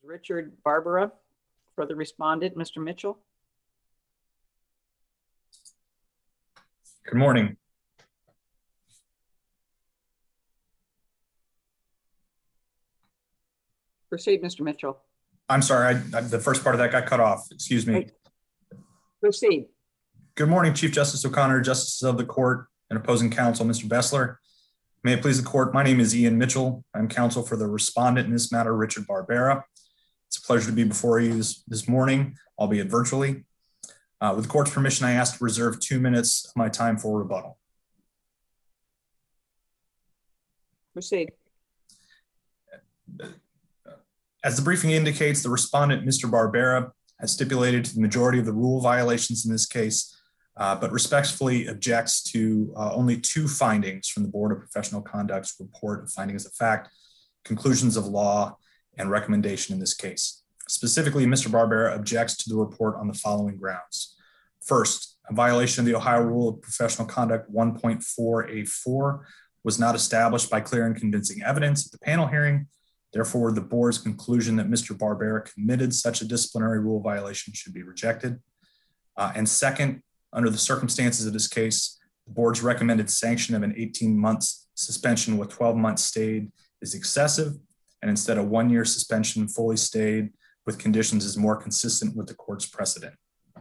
Richard Barbera for the respondent, Mr. Mitchell. Good morning. Proceed, Mr. Mitchell. I'm sorry, the first part of that got cut off. Excuse me. Proceed. Good morning, Chief Justice O'Connor, Justices of the Court, and opposing counsel, Mr. Bessler. May it please the Court, my name is Ian Mitchell. I'm counsel for the respondent in this matter, Richard Barbera. It's a pleasure to be before you this morning, albeit virtually. With the Court's permission, I ask to reserve 2 minutes of my time for rebuttal. Proceed. As the briefing indicates, the respondent, Mr. Barbera, has stipulated to the majority of the rule violations in this case, but respectfully objects to only 2 findings from the Board of Professional Conduct's report of findings of fact, conclusions of law, and recommendation in this case. Specifically, Mr. Barbera objects to the report on the following grounds. First, a violation of the Ohio Rule of Professional Conduct 1.4A4 was not established by clear and convincing evidence at the panel hearing. Therefore, the board's conclusion that Mr. Barbera committed such a disciplinary rule violation should be rejected. And second, under the circumstances of this case, the board's recommended sanction of an 18-month suspension with 12 months stayed is excessive, and instead a 1-year suspension fully stayed with conditions is more consistent with the court's precedent.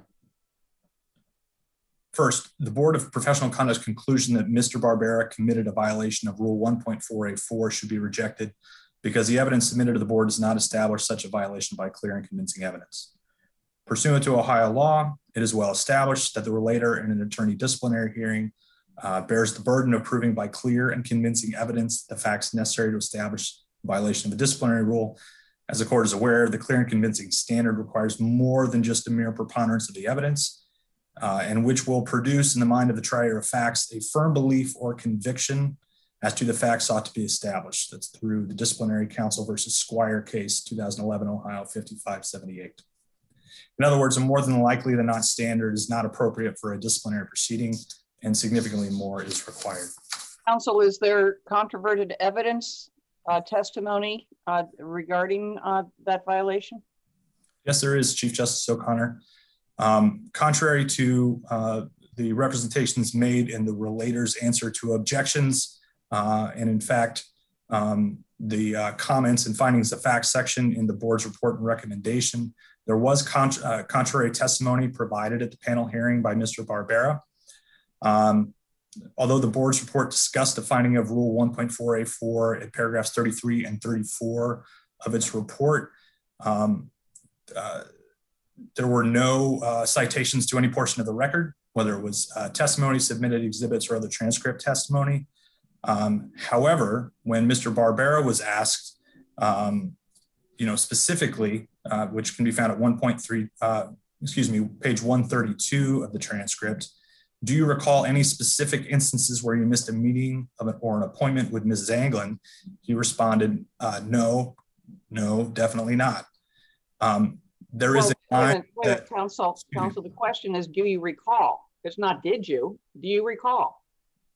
First, the Board of Professional Conduct's conclusion that Mr. Barbera committed a violation of Rule 1.4A4 should be rejected because the evidence submitted to the board does not establish such a violation by clear and convincing evidence. Pursuant to Ohio law, it is well established that the relator in an attorney disciplinary hearing bears the burden of proving by clear and convincing evidence the facts necessary to establish violation of a disciplinary rule. As the court is aware, the clear and convincing standard requires more than just a mere preponderance of the evidence, and which will produce in the mind of the trier of facts a firm belief or conviction as to the facts sought to be established. That's through the Disciplinary Counsel versus Squire case, 2011, Ohio 5578. In other words, a more than likely than not standard is not appropriate for a disciplinary proceeding, and significantly more is required. Counsel, is there controverted evidence, testimony regarding that violation? Yes, there is, Chief Justice O'Connor. Contrary to the representations made in the relator's answer to objections, and in fact, the comments and findings of fact section in the board's report and recommendation, there was contrary testimony provided at the panel hearing by Mr. Barbera. Although the board's report discussed the finding of Rule 1.4A4 at paragraphs 33 and 34 of its report, there were no citations to any portion of the record, whether it was testimony, submitted exhibits, or other transcript testimony. However, when Mr. Barbera was asked, specifically, which can be found at page 132 of the transcript, do you recall any specific instances where you missed a meeting or an appointment with Ms. Zanglin? He responded, no, definitely not. There is a line that, Counsel, the question is, do you recall? It's not did you, do you recall?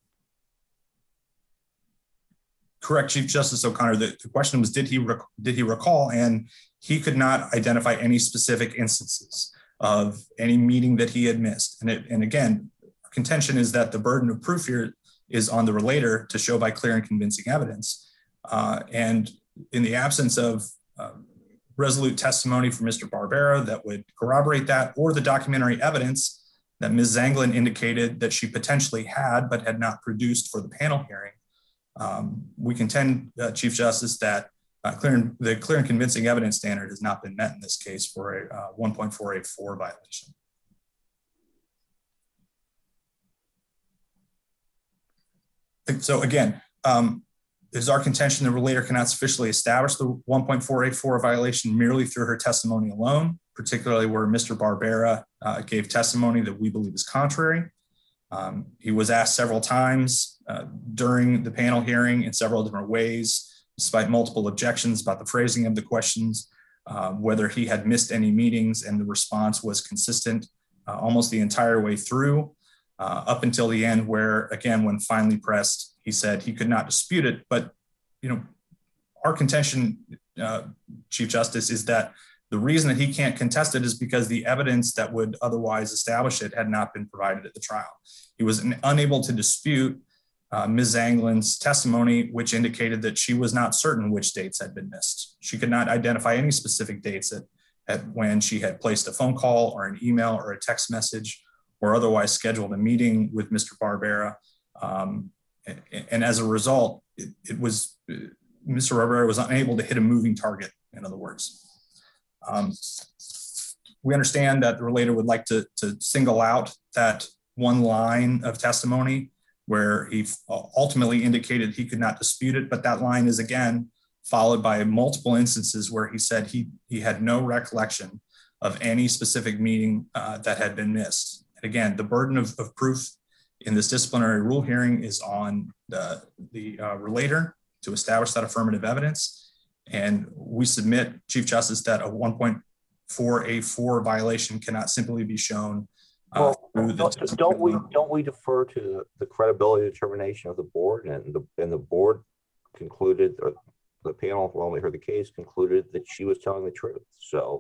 Correct, Chief Justice O'Connor. The question was, did he recall? And he could not identify any specific instances of any meeting that he had missed. And again, contention is that the burden of proof here is on the relator to show by clear and convincing evidence. And in the absence of resolute testimony from Mr. Barbera that would corroborate that, or the documentary evidence that Ms. Zanglin indicated that she potentially had but had not produced for the panel hearing, we contend, Chief Justice, that the clear and convincing evidence standard has not been met in this case for a 1.484 violation. So again, it is our contention the relator cannot sufficiently establish the 1.484 violation merely through her testimony alone, particularly where Mr. Barbera gave testimony that we believe is contrary. He was asked several times during the panel hearing in several different ways, despite multiple objections about the phrasing of the questions, whether he had missed any meetings, and the response was consistent almost the entire way through, up until the end where, again, when finally pressed, he said he could not dispute it. But, our contention Chief Justice, is that the reason that he can't contest it is because the evidence that would otherwise establish it had not been provided at the trial. He was unable to dispute Ms. Zanglin's testimony, which indicated that she was not certain which dates had been missed. She could not identify any specific dates at when she had placed a phone call or an email or a text message or otherwise scheduled a meeting with Mr. Barbera. And as a result, Mr. Barbera was unable to hit a moving target, in other words. We understand that the relator would like to single out that one line of testimony where he ultimately indicated he could not dispute it, but that line is again followed by multiple instances where he said he had no recollection of any specific meeting that had been missed. And again, the burden of proof in this disciplinary rule hearing is on the relator to establish that affirmative evidence. And we submit, Chief Justice, that a 1.4A4 violation cannot simply be shown. Don't we defer to the credibility determination of the board, and the board concluded, or the panel, when we heard the case, concluded that she was telling the truth. So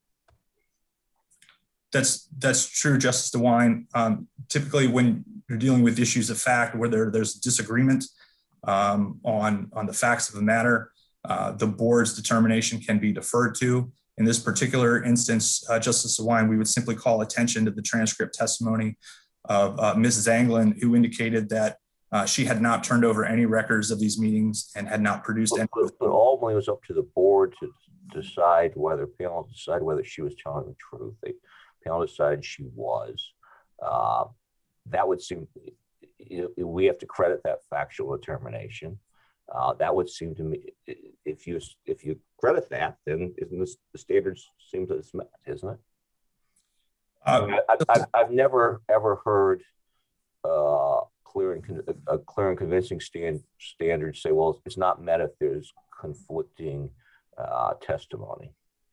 that's true, Justice DeWine. Typically, when you're dealing with issues of fact where there's disagreement on the facts of the matter, the board's determination can be deferred to. In this particular instance, Justice DeWine, we would simply call attention to the transcript testimony of Ms. Zanglin, who indicated that she had not turned over any records of these meetings and had not produced any. But ultimately, it was up to the board to decide whether she was telling the truth. The panel decided she was. That would seem, we have to credit that factual determination. That would seem to me, if you credit that, then isn't the standards seem to it's met, isn't it? I've never ever heard a clear and convincing standard say, well, it's not met if there's conflicting testimony.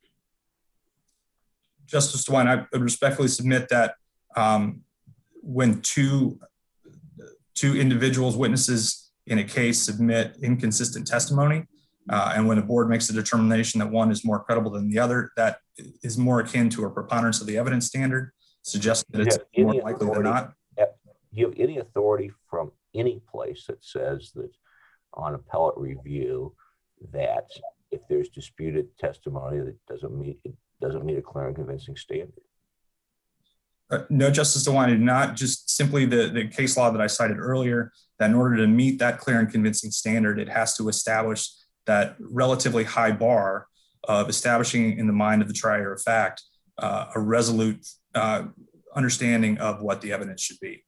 Justice DeWine, I would respectfully submit that when two individuals, witnesses in a case, submit inconsistent testimony, and when a board makes a determination that one is more credible than the other, that is more akin to a preponderance of the evidence standard, suggesting that it's more likely than not. Do you have any authority from any place that says that on appellate review that if there's disputed testimony that doesn't meet a clear and convincing standard? No, Justice DeWine, I do not. Just simply the case law that I cited earlier, that in order to meet that clear and convincing standard, it has to establish that relatively high bar of establishing in the mind of the trier of fact a resolute understanding of what the evidence should be.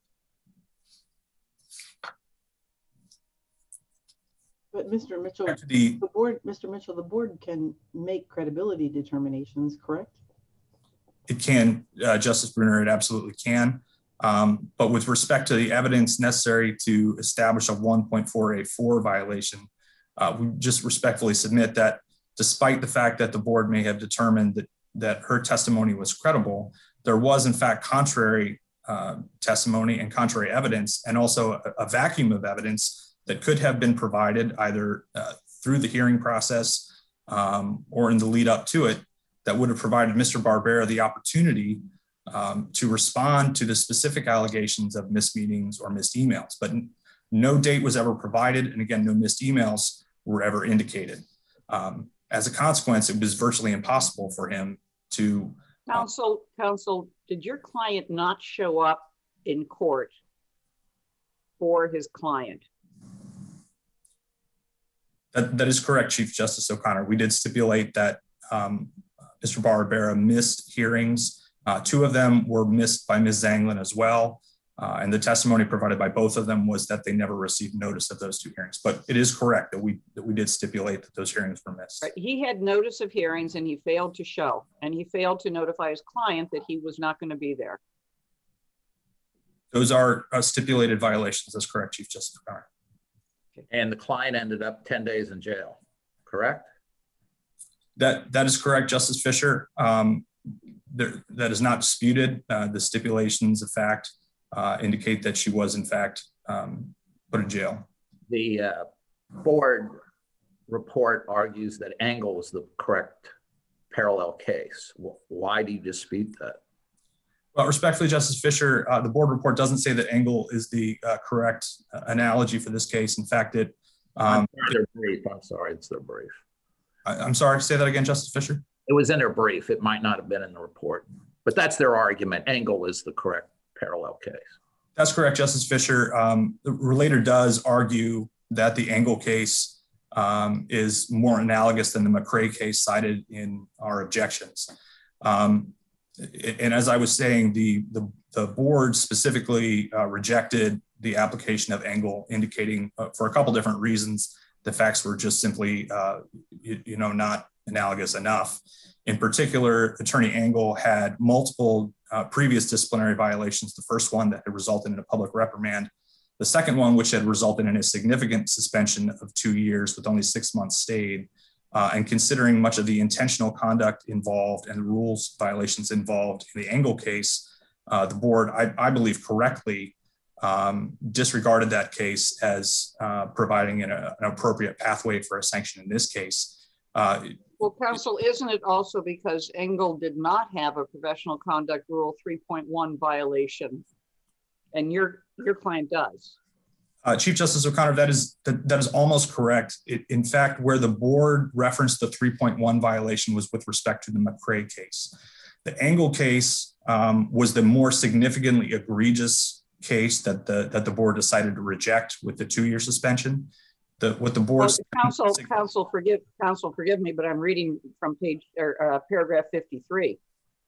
But Mr. Mitchell, the board can make credibility determinations, correct? It can, Justice Brunner, it absolutely can. But with respect to the evidence necessary to establish a 1.4A4 violation, we just respectfully submit that despite the fact that the board may have determined that her testimony was credible, there was in fact contrary testimony and contrary evidence, and also a vacuum of evidence that could have been provided either through the hearing process or in the lead up to it, that would have provided Mr. Barbera the opportunity to respond to the specific allegations of missed meetings or missed emails. But no date was ever provided, and again, no missed emails were ever indicated. As a consequence, it was virtually impossible for him to— Counsel, did your client not show up in court for his client? That is correct, Chief Justice O'Connor. We did stipulate that Mr. Barbera missed hearings. Two of them were missed by Ms. Zanglin as well. And the testimony provided by both of them was that they never received notice of those two hearings. But it is correct that we did stipulate that those hearings were missed. Right. He had notice of hearings and he failed to show, and he failed to notify his client that he was not going to be there. Those are stipulated violations. That's correct, Chief Justice O'Connor. And the client ended up 10 days in jail, correct? That is correct, Justice Fisher. That is not disputed. The stipulations of fact indicate that she was in fact put in jail. The board report argues that Engel was the correct parallel case. Why do you dispute that? Well, respectfully, Justice Fisher, the board report doesn't say that Engel is the correct analogy for this case. In fact, their brief. I'm sorry, it's their brief. I'm sorry, say that again, Justice Fisher. It was in their brief. It might not have been in the report, but that's their argument. Engel is the correct parallel case. That's correct, Justice Fisher. The relator does argue that the Engel case is more analogous than the McCrae case cited in our objections. And as I was saying, the board specifically rejected the application of Engel, indicating for a couple different reasons the facts were just simply, not analogous enough. In particular, Attorney Engel had multiple previous disciplinary violations. The first one that had resulted in a public reprimand. The second one, which had resulted in a significant suspension of 2 years with only 6 months stayed. And considering much of the intentional conduct involved and the rules violations involved in the Engel case, the board, I believe correctly, disregarded that case as providing an appropriate pathway for a sanction in this case. Well, counsel, isn't it also because Engel did not have a professional conduct rule 3.1 violation and your client does? Chief Justice O'Connor, that is almost correct. In fact, where the board referenced the 3.1 violation was with respect to the McCrae case. The Engel case was the more significantly egregious case that the board decided to reject with the 2-year suspension. Counsel, forgive me, but I'm reading from paragraph 53.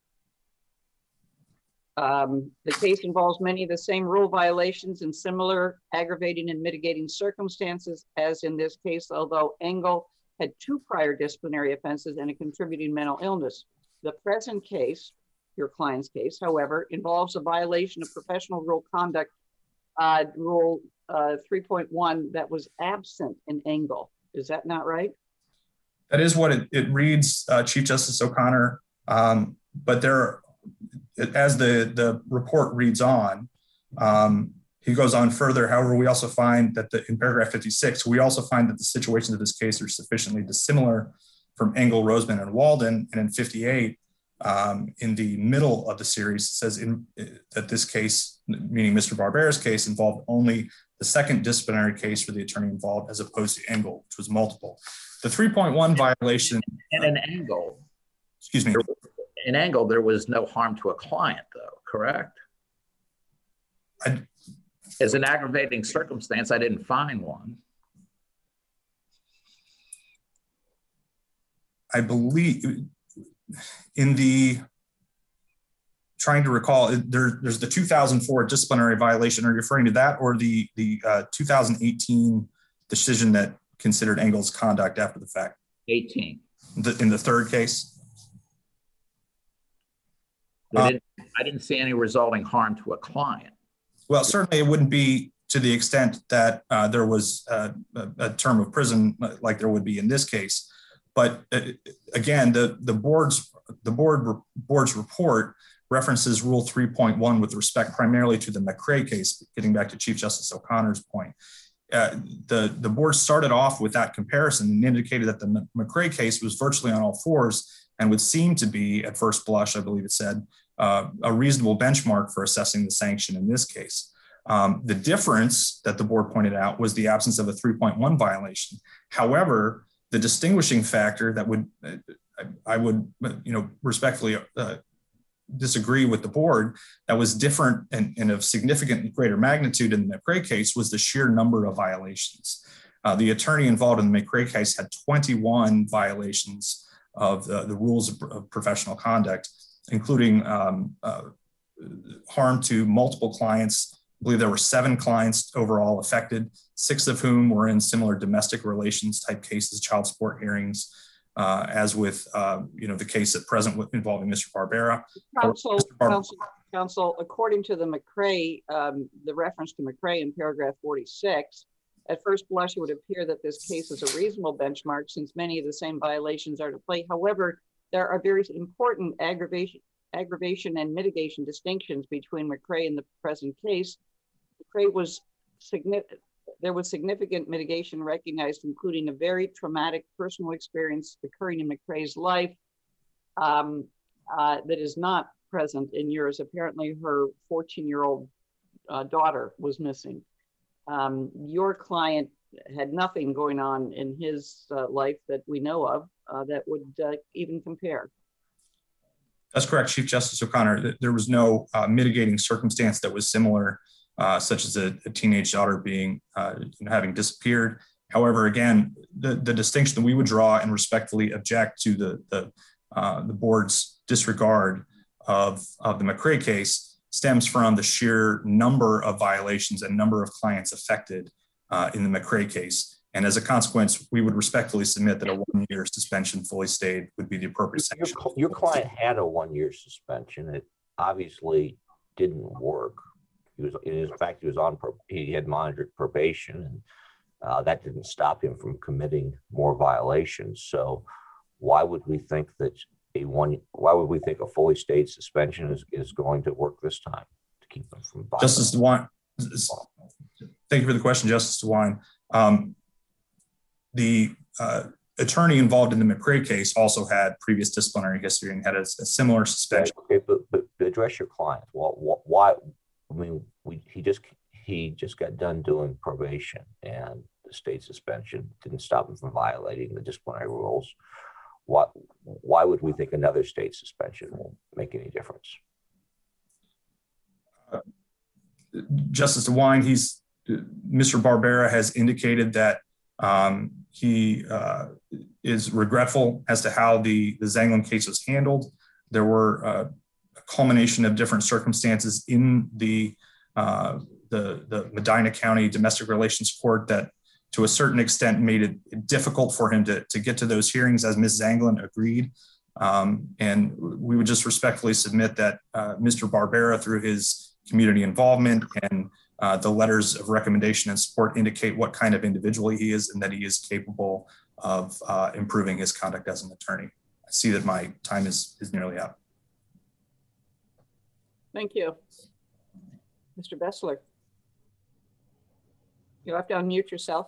The case involves many of the same rule violations and similar aggravating and mitigating circumstances as in this case, although Engel had 2 prior disciplinary offenses and a contributing mental illness. The present case, your client's case, however, involves a violation of professional rule conduct rule 3.1 that was absent in Engel. Is that not right? That is what it reads, Chief Justice O'Connor. But as the report reads on, he goes on further. However, we also find that in paragraph 56, we also find that the situations of this case are sufficiently dissimilar from Engel, Roseman, and Walden. And in 58, in the middle of the series, it says that this case, meaning Mr. Barbera's case, involved only the second disciplinary case for the attorney involved, as opposed to Engel, which was multiple. The 3.1 violation. And in Engel, excuse me. In Engel, there was no harm to a client, though, correct? As an aggravating circumstance, I didn't find one. I believe in the, trying to recall, there's the 2004 disciplinary violation. Are you referring to that or the 2018 decision that considered Engel's conduct after the fact? 18. In the third case? I didn't see any resulting harm to a client. Well, certainly it wouldn't be to the extent that there was a term of prison like there would be in this case. But again, the board's report references Rule 3.1 with respect primarily to the McCrae case, getting back to Chief Justice O'Connor's point. The board started off with that comparison and indicated that the McCrae case was virtually on all fours and would seem to be, at first blush, I believe it said, a reasonable benchmark for assessing the sanction in this case. The difference that the board pointed out was the absence of a 3.1 violation. However, the distinguishing factor that I would respectfully disagree with the board that was different and of significantly greater magnitude in the McCrae case was the sheer number of violations. The attorney involved in the McCrae case had 21 violations of the rules of professional conduct, including harm to multiple clients. I believe there were 7 clients overall affected, 6 of whom were in similar domestic relations type cases, child support hearings, as with the case at present involving Mr. Barbera. Counsel, according to the McCrae, the reference to McCrae in paragraph 46, at first blush, it would appear that this case is a reasonable benchmark since many of the same violations are to play. However, there are very important aggravation and mitigation distinctions between McCrae and the present case. McCrae was There was significant mitigation recognized, including a very traumatic personal experience occurring in McCrae's life that is not present in yours. Apparently her 14-year-old daughter was missing. Your client had nothing going on in his life that we know of that would even compare. That's correct, Chief Justice O'Connor. There was no mitigating circumstance that was similar, such as a teenage daughter being having disappeared. However, again, the distinction that we would draw and respectfully object to the board's disregard of the McCrae case stems from the sheer number of violations and number of clients affected in the McCrae case. And as a consequence, we would respectfully submit that a 1-year suspension fully stayed would be the appropriate sanction. Your client had a 1-year suspension. It obviously didn't work. In fact, he had monitored probation, and that didn't stop him from committing more violations. So why would we think that a fully stayed suspension is going to work this time to keep them from violating? Justice DeWine, thank you for the question, Justice DeWine. The attorney involved in the McCrae case also had previous disciplinary history and had a similar suspension. Okay, but address your client. Well, why? I mean, he just got done doing probation, and the state suspension didn't stop him from violating the disciplinary rules. Why would we think another state suspension will make any difference? Justice DeWine, Mr. Barbera has indicated that he is regretful as to how the Zanglin case was handled. There were a culmination of different circumstances in the Medina County Domestic Relations Court that to a certain extent made it difficult for him to get to those hearings, as Ms. Zanglin agreed. And we would just respectfully submit that Mr. Barbera, through his community involvement and the letters of recommendation and support, indicate what kind of individual he is and that he is capable of improving his conduct as an attorney. I see that my time is nearly up. Thank you. Mr. Bessler. You'll have to unmute yourself.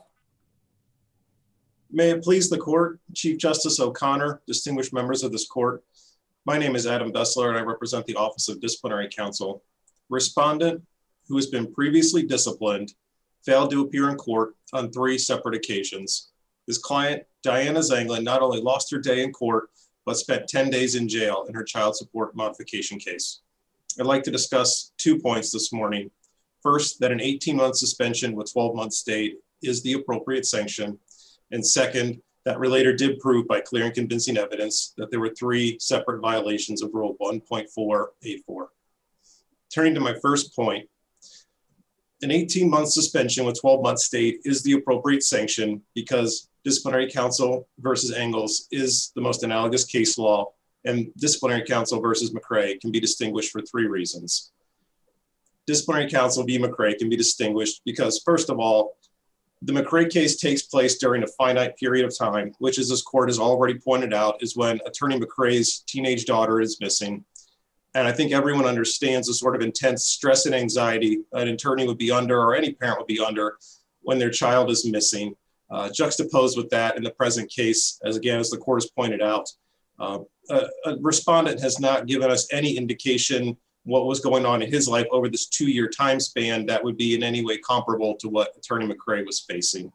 May it please the court, Chief Justice O'Connor, distinguished members of this court. My name is Adam Bessler and I represent the Office of Disciplinary Counsel. Respondent, who has been previously disciplined, failed to appear in court on 3 separate occasions. His client, Diana Zanglin, not only lost her day in court, but spent 10 days in jail in her child support modification case. I'd like to discuss 2 points this morning. First, that an 18-month suspension with 12-month stay is the appropriate sanction. And second, that relator did prove by clear and convincing evidence that there were 3 separate violations of Rule 1.484. Turning to my first point, an 18-month suspension with 12-month stay is the appropriate sanction because disciplinary counsel versus Engels is the most analogous case law, and disciplinary counsel versus McCrae can be distinguished for 3 reasons. Disciplinary counsel v. McCrae can be distinguished because, first of all, the McCrae case takes place during a finite period of time, which, as this court has already pointed out, is when Attorney McCrae's teenage daughter is missing. And I think everyone understands the sort of intense stress and anxiety an attorney would be under, or any parent would be under, when their child is missing. Juxtaposed with that in the present case, as the court has pointed out, a respondent has not given us any indication what was going on in his life over this 2-year time span that would be in any way comparable to what Attorney McCrae was facing.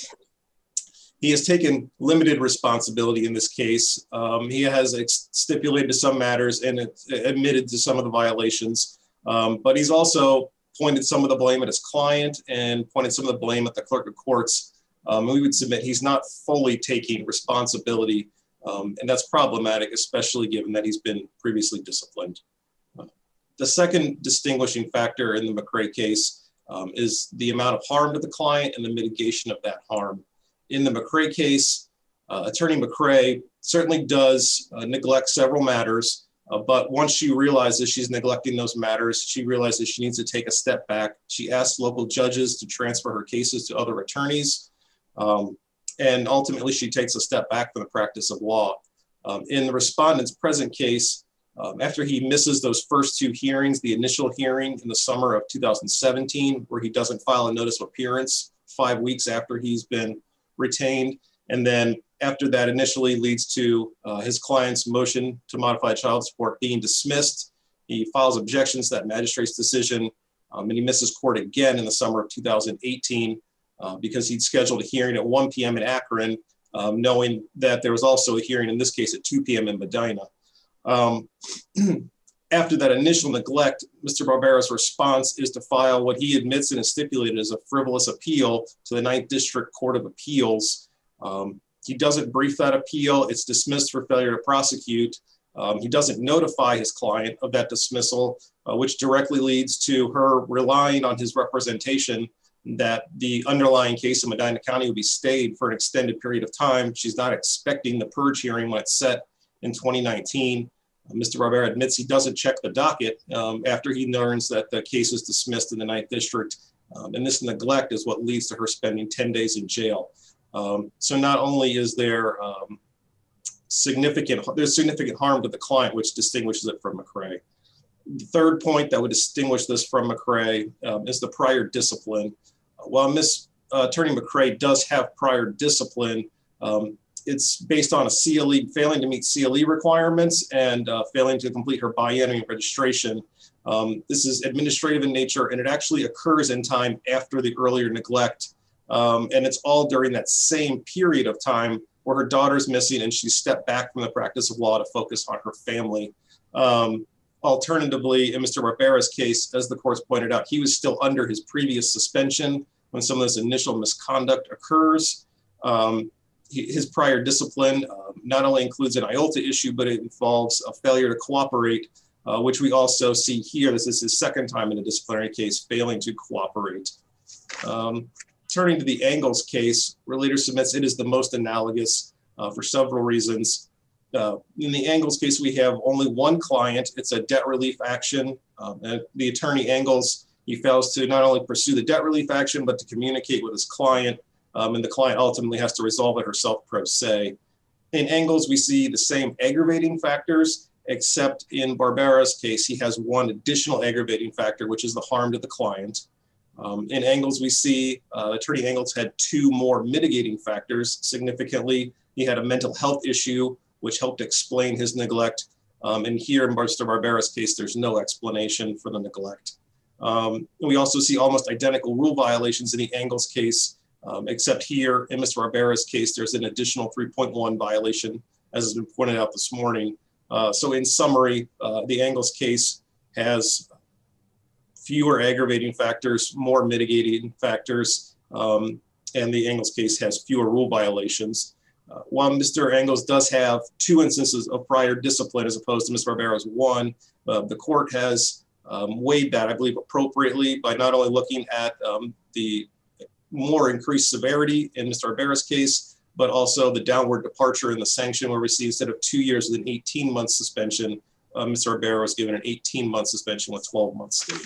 He has taken limited responsibility in this case. He has stipulated to some matters and admitted to some of the violations, but he's also pointed some of the blame at his client and pointed some of the blame at the clerk of courts. We would submit he's not fully taking responsibility, and that's problematic, especially given that he's been previously disciplined. The second distinguishing factor in the McCrae case is the amount of harm to the client and the mitigation of that harm. In the McCrae case, Attorney McCrae certainly does neglect several matters, but once she realizes she's neglecting those matters, she realizes she needs to take a step back. She asks local judges to transfer her cases to other attorneys, and ultimately she takes a step back from the practice of law. In the respondent's present case, after he misses those first 2 hearings, the initial hearing in the summer of 2017, where he doesn't file a notice of appearance, 5 weeks after he's been retained. And then after that initially leads to his client's motion to modify child support being dismissed. He files objections to that magistrate's decision, and he misses court again in the summer of 2018 because he'd scheduled a hearing at 1 p.m. in Akron, knowing that there was also a hearing in this case at 2 p.m. in Medina. After that initial neglect, Mr. Barbera's response is to file what he admits and is stipulated as a frivolous appeal to the 9th District Court of Appeals. He doesn't brief that appeal. It's dismissed for failure to prosecute. He doesn't notify his client of that dismissal, which directly leads to her relying on his representation that the underlying case in Medina County will be stayed for an extended period of time. She's not expecting the purge hearing when it's set in 2019. Mr. Barbera admits he doesn't check the docket after he learns that the case is dismissed in the 9th District. And this neglect is what leads to her spending 10 days in jail. So not only is there significant harm to the client, which distinguishes it from McCray. The third point that would distinguish this from McCray is the prior discipline. While Attorney McCray does have prior discipline, it's based on a CLE, failing to meet CLE requirements and failing to complete her biennial registration. This is administrative in nature, and it actually occurs in time after the earlier neglect. And it's all during that same period of time where her daughter's missing and she stepped back from the practice of law to focus on her family. Alternatively, in Mr. Barbera's case, as the courts pointed out, he was still under his previous suspension when some of this initial misconduct occurs. His prior discipline not only includes an IOLTA issue, but it involves a failure to cooperate, which we also see here. This is his second time in a disciplinary case failing to cooperate. Turning to the Angles case, Relator submits it is the most analogous for several reasons. In the Angles case, we have only one client. It's a debt relief action. The attorney Angles, he fails to not only pursue the debt relief action, but to communicate with his client. And the client ultimately has to resolve it herself pro se. In Angles, we see the same aggravating factors, except in Barbera's case, he has one additional aggravating factor, which is the harm to the client. In Angles, we see Attorney Angles had two more mitigating factors. Significantly, he had a mental health issue, which helped explain his neglect. And here in Mr. Barbera's case, there's no explanation for the neglect. We also see almost identical rule violations in the Angles case, except here in Mr. Barbera's case, there's an additional 3.1 violation, as has been pointed out this morning. So in summary, the Angles case has fewer aggravating factors, more mitigating factors, and the Angles case has fewer rule violations. While Mr. Angles does have two instances of prior discipline as opposed to Ms. Barbera's one, the court has weighed that, I believe, appropriately by not only looking at the more increased severity in Mr. Barbera's case, but also the downward departure in the sanction where we see instead of 2 years with an 18-month suspension, Mr. Barbera was given an 18-month suspension with 12 months stay.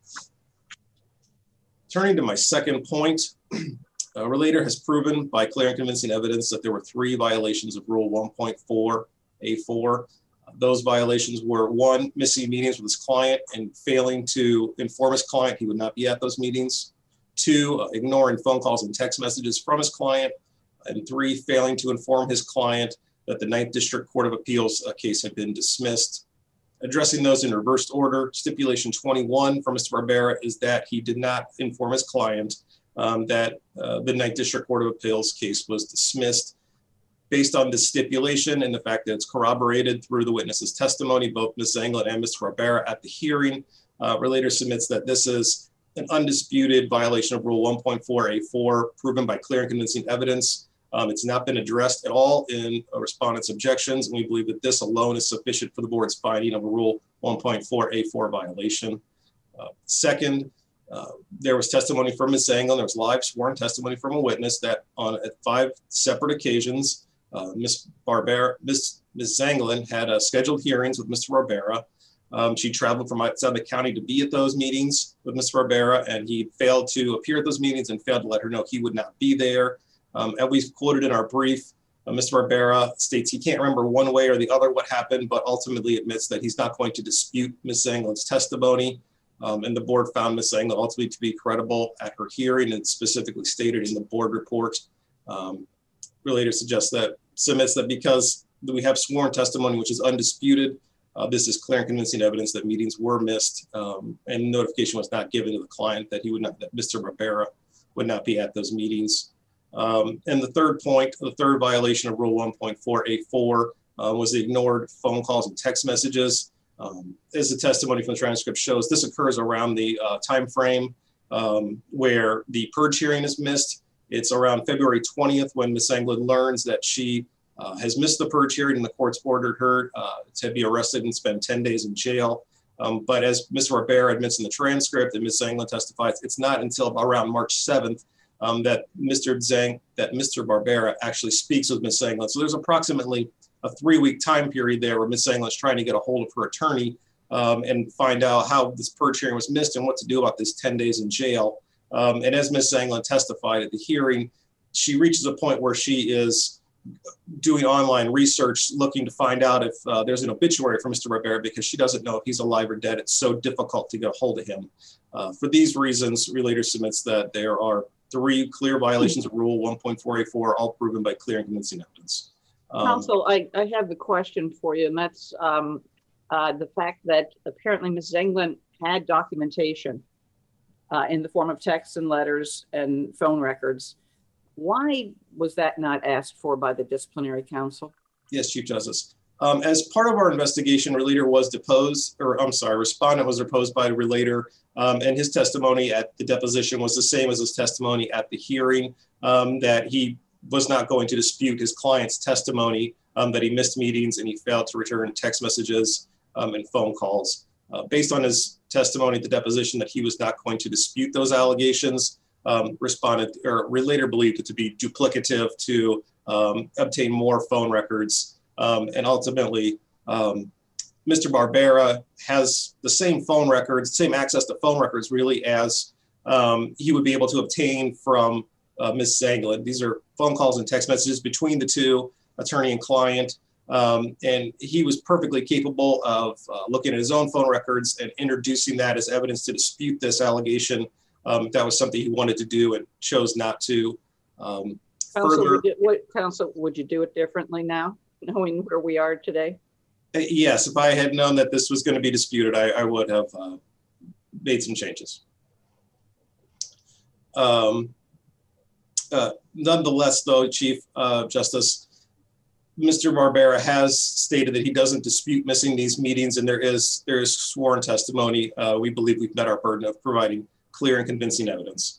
Turning to my second point, Relator has proven by clear and convincing evidence that there were 3 violations of Rule 1.4A4. Those violations were 1, missing meetings with his client and failing to inform his client he would not be at those meetings. 2, ignoring phone calls and text messages from his client. And 3, failing to inform his client that the 9th District Court of Appeals case had been dismissed. Addressing those in reversed order, stipulation 21 for Mr. Barbera is that he did not inform his client that the 9th District Court of Appeals case was dismissed. Based on this stipulation and the fact that it's corroborated through the witness's testimony, both Ms. Zanglin and Mr. Barbera at the hearing, Relator submits that this is an undisputed violation of Rule 1.4A4, proven by clear and convincing evidence. It's not been addressed at all in respondent's objections, and we believe that this alone is sufficient for the board's finding of a Rule 1.4A4 violation. Second, there was testimony from Ms. Zanglin. There was live sworn testimony from a witness that on 5 separate occasions, Ms. Zanglin had scheduled hearings with Mr. Barbera. She traveled from outside the county to be at those meetings with Mr. Barbera, and he failed to appear at those meetings and failed to let her know he would not be there. As we've quoted in our brief, Mr. Barbera states he can't remember one way or the other what happened, but ultimately admits that he's not going to dispute Ms. Zanglin's testimony. And the board found Ms. Anglin ultimately to be credible at her hearing, and specifically stated in the board report. Relator submits that because we have sworn testimony which is undisputed, this is clear and convincing evidence that meetings were missed, and notification was not given to the client that that Mr. Barbera would not be at those meetings. And the third point, the third violation of Rule 1.4A4 was the ignored phone calls and text messages. As the testimony from the transcript shows, this occurs around the time frame where the purge hearing is missed. It's around February 20th when Ms. Anglin learns that she has missed the purge hearing and the court's ordered her to be arrested and spend 10 days in jail. But as Mr. Barbera admits in the transcript and Ms. Anglin testifies, it's not until around March 7th that Mr. Barbera actually speaks with Ms. Anglin. So there's approximately a 3-week time period there where Ms. Anglin is trying to get a hold of her attorney and find out how this purge hearing was missed and what to do about this 10 days in jail. And as Ms. Anglin testified at the hearing, she reaches a point where she is doing online research, looking to find out if there's an obituary for Mr. Barbera because she doesn't know if he's alive or dead. It's so difficult to get a hold of him. For these reasons, Relator submits that there are 3 clear violations of Rule 1.4A4, all proven by clear and convincing evidence. Counsel, I have a question for you, and that's the fact that apparently Ms. Anglin had documentation in the form of texts and letters and phone records. Why was that not asked for by the disciplinary council? Yes, Chief Justice. As part of our investigation, Relator was deposed, Respondent was deposed by Relator, and his testimony at the deposition was the same as his testimony at the hearing, that he was not going to dispute his client's testimony, that he missed meetings and he failed to return text messages and phone calls. Based on his testimony at the deposition that he was not going to dispute those allegations, Relator believed it to be duplicative to obtain more phone records. And ultimately, Mr. Barbera has the same phone records, same access to phone records really as he would be able to obtain from Ms. Anglin. These are phone calls and text messages between the two, attorney and client. And he was perfectly capable of looking at his own phone records and introducing that as evidence to dispute this allegation. That was something he wanted to do and chose not to. Counsel, would you do it differently now, knowing where we are today? Yes, if I had known that this was going to be disputed, I would have made some changes. Nonetheless, though, Chief Justice, Mr. Barbera has stated that he doesn't dispute missing these meetings, and there is sworn testimony. We believe we've met our burden of providing clear and convincing evidence.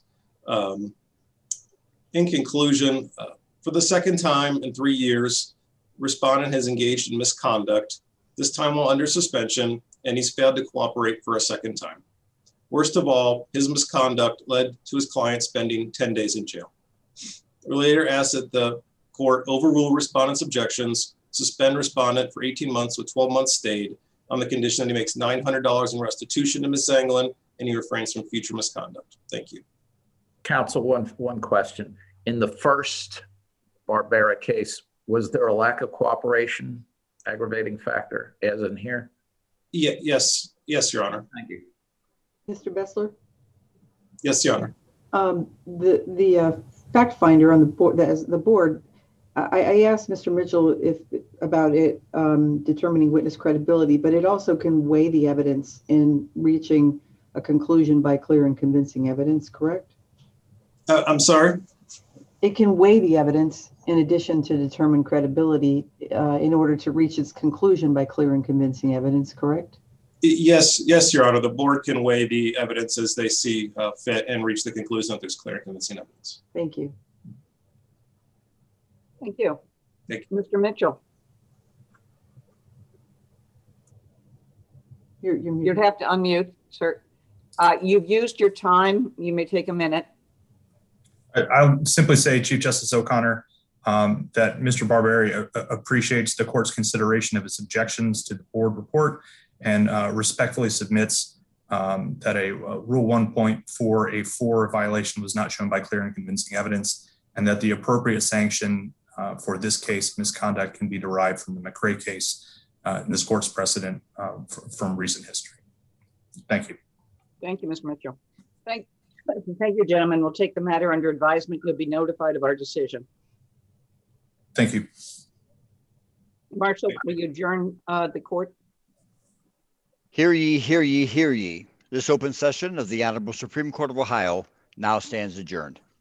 In conclusion, for the second time in 3 years, Respondent has engaged in misconduct, this time while under suspension, and he's failed to cooperate for a second time. Worst of all, his misconduct led to his client spending 10 days in jail. Relator asks that the court overrule Respondent's objections, suspend Respondent for 18 months with 12 months stayed on the condition that he makes $900 in restitution to Ms. Anglin and he refrains from future misconduct. Thank you. Counsel, one question. In the first Barbera case, was there a lack of cooperation aggravating factor as in here? Yes, Your Honor. Thank you. Mr. Bessler? Yes, Your Honor. The fact finder on the board, I asked Mr. Mitchell about it determining witness credibility, but it also can weigh the evidence in reaching a conclusion by clear and convincing evidence, correct? I'm sorry? It can weigh the evidence in addition to determine credibility in order to reach its conclusion by clear and convincing evidence, correct? Yes, Your Honor. The board can weigh the evidence as they see fit and reach the conclusion that there's clear and convincing evidence. Thank you. Thank you. Thank you. Mr. Mitchell. You'd have to unmute, sir. You've used your time. You may take a minute. I'll simply say, Chief Justice O'Connor, that Mr. Barbera appreciates the court's consideration of its objections to the board report and respectfully submits that a Rule 1.4A4 violation was not shown by clear and convincing evidence, and that the appropriate sanction for this case, misconduct, can be derived from the McRae case in this court's precedent from recent history. Thank you. Thank you, Ms. Mitchell. Thank you, gentlemen. We'll take the matter under advisement. You'll be notified of our decision. Thank you. Marshall, will you adjourn the court? Hear ye, hear ye, hear ye. This open session of the Honorable Supreme Court of Ohio now stands adjourned.